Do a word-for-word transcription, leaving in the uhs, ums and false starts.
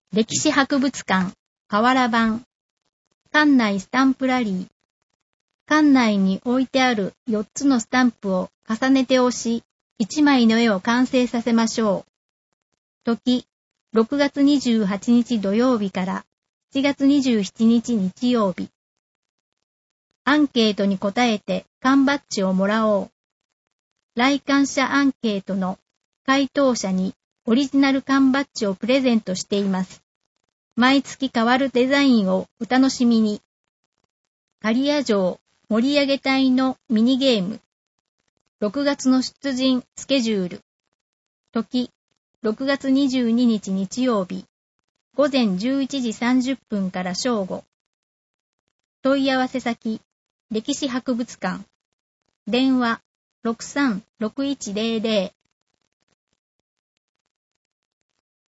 歴史博物館、瓦版。館内スタンプラリー。館内に置いてあるよっつのスタンプを重ねて押し、いちまいの絵を完成させましょう。時、ろくがつにじゅうはちにち土曜日からしちがつにじゅうしちにち日曜日。アンケートに答えて缶バッジをもらおう。来館者アンケートの回答者にオリジナル缶バッジをプレゼントしています。毎月変わるデザインをお楽しみに。刈谷城盛り上げ隊のミニゲーム。ろくがつの出陣スケジュール。時、ろくがつにじゅうににち日曜日。ごぜんじゅういちじさんじゅっぷんから正午。問い合わせ先、歴史博物館。電話、ろくさんろくいちゼロゼロ